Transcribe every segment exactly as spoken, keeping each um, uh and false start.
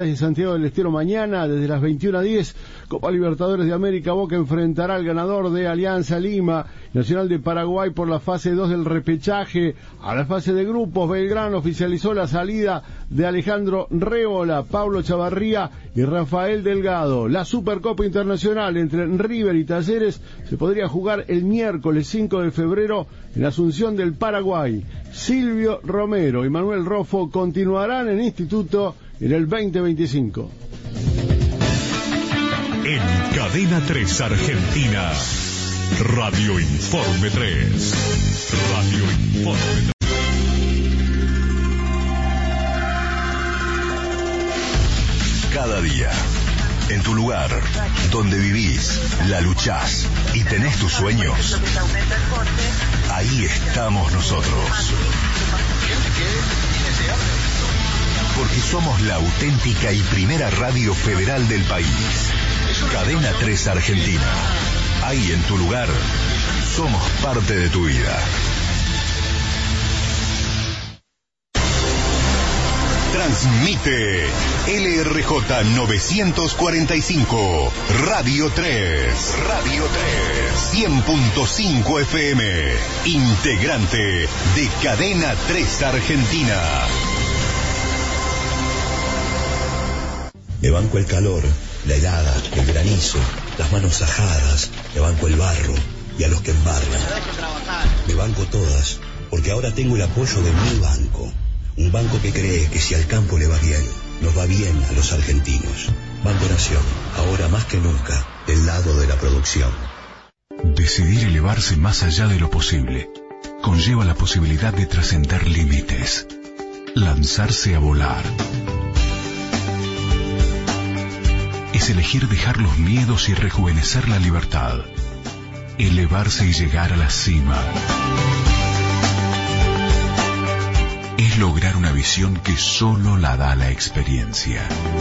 de Santiago del Estero mañana desde las veintiuna a diez, Copa Libertadores de América. Boca enfrentará al ganador de Alianza Lima, Nacional de Paraguay, por la fase dos del repechaje. A la fase de grupos, Belgrano oficializó la salida de Alejandro Révola, Pablo Chavarría y Rafael Delgado. La Supercopa Internacional entre River y Talleres se podría jugar el miércoles cinco de febrero en Asunción del Paraguay. Silvio Romero y Manuel Roffo continuarán en Instituto en el veinte veinticinco. En Cadena tres Argentina, Radio Informe tres. Radio Informe tres. Cada día, en tu lugar, donde vivís, la luchás y tenés tus sueños, ahí estamos nosotros. Porque somos la auténtica y primera radio federal del país. Cadena tres Argentina. Ahí en tu lugar, somos parte de tu vida. Transmite L R J novecientos cuarenta y cinco, Radio tres. Radio tres. cien punto cinco F M. Integrante de Cadena tres Argentina. Me banco el calor, la helada, el granizo, las manos ajadas, me banco el barro y a los que embarran. Me banco todas, porque ahora tengo el apoyo de mi banco. Un banco que cree que si al campo le va bien, nos va bien a los argentinos. Banco Nación, ahora más que nunca, del lado de la producción. Decidir elevarse más allá de lo posible conlleva la posibilidad de trascender límites. Lanzarse a volar es elegir dejar los miedos y rejuvenecer la libertad. Elevarse y llegar a la cima es lograr una visión que solo la da la experiencia.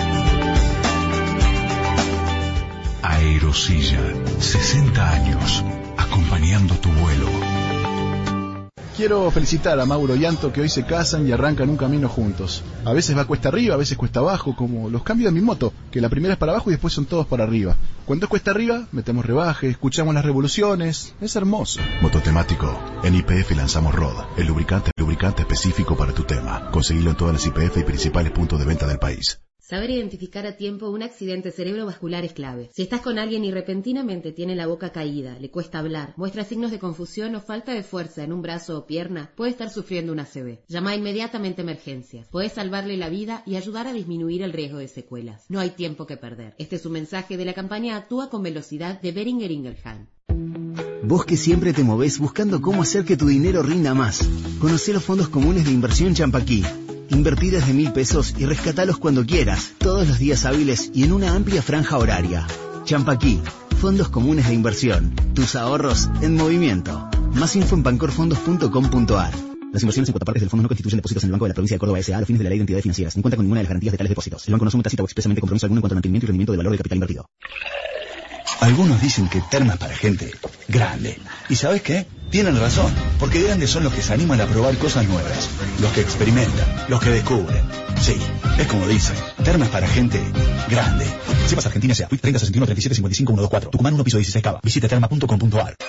Aerosilla, sesenta años, acompañando tu vuelo. Quiero felicitar a Mauro y Anto, que hoy se casan y arrancan un camino juntos. A veces va cuesta arriba, a veces cuesta abajo, como los cambios de mi moto, que la primera es para abajo y después son todos para arriba. Cuando es cuesta arriba, metemos rebaje, escuchamos las revoluciones, es hermoso. Mototemático. En Y P F lanzamos R O D, el lubricante, lubricante específico para tu tema. Conseguilo en todas las Y P F y principales puntos de venta del país. Saber identificar a tiempo un accidente cerebrovascular es clave. Si estás con alguien y repentinamente tiene la boca caída, le cuesta hablar, muestra signos de confusión o falta de fuerza en un brazo o pierna, puede estar sufriendo una A C V. Llama inmediatamente a emergencias. Puedes salvarle la vida y ayudar a disminuir el riesgo de secuelas. No hay tiempo que perder. Este es un mensaje de la campaña Actúa con Velocidad de Boehringer Ingelheim. Vos que siempre te movés buscando cómo hacer que tu dinero rinda más. Conocé los fondos comunes de inversión Champaquí. Invertí desde mil pesos y rescatalos cuando quieras, todos los días hábiles y en una amplia franja horaria. Champaquí, fondos comunes de inversión. Tus ahorros en movimiento. Más info en bancorfondos punto com punto a r. Las inversiones en cuotapartes del fondo no constituyen depósitos en el Banco de la Provincia de Córdoba S A a los fines de la Ley de Entidades Financieras, ni cuenta con ninguna de las garantías de tales depósitos. El banco no asume tácita o expresamente compromiso alguno en cuanto al mantenimiento y rendimiento del valor del capital invertido. Algunos dicen que Terma es para gente grande. ¿Y sabes qué? Tienen razón, porque grandes son los que se animan a probar cosas nuevas, los que experimentan, los que descubren. Sí, es como dicen, Terma es para gente grande. Cepas Argentina S A, treinta sesenta y uno treinta y siete cincuenta y cinco ciento veinticuatro, Tucumán uno piso dieciséis Cava. Visita terma punto com punto a r.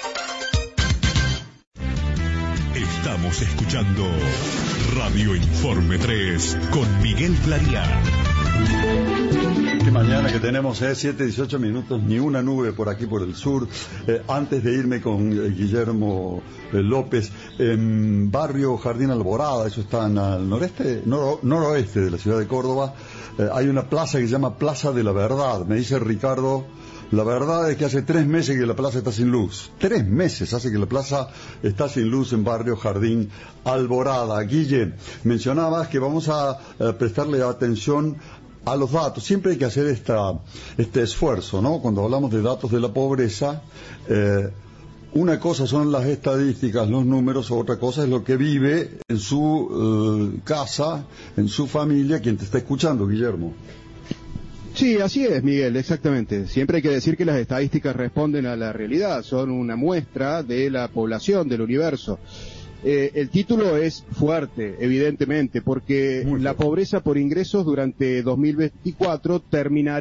Estamos escuchando Radio Informe tres con Miguel Clariá. Qué mañana que tenemos, eh, siete, dieciocho minutos, ni una nube por aquí por el sur. Eh, antes de irme con eh, Guillermo eh, López, en barrio Jardín Alborada, eso está en al noreste, noro, noroeste de la ciudad de Córdoba, eh, hay una plaza que se llama Plaza de la Verdad. Me dice Ricardo, la verdad es que hace tres meses que la plaza está sin luz. Tres meses hace que la plaza está sin luz en barrio Jardín Alborada. Guille, mencionabas que vamos a eh, prestarle atención a los datos. Siempre hay que hacer esta, este esfuerzo, ¿no? Cuando hablamos de datos de la pobreza, eh, una cosa son las estadísticas, los números, otra cosa es lo que vive en su eh, casa, en su familia, quien te está escuchando, Guillermo. Sí, así es, Miguel, exactamente. Siempre hay que decir que las estadísticas responden a la realidad, son una muestra de la población del universo. Eh, el título es fuerte, evidentemente, porque la pobreza por ingresos durante dos mil veinticuatro terminará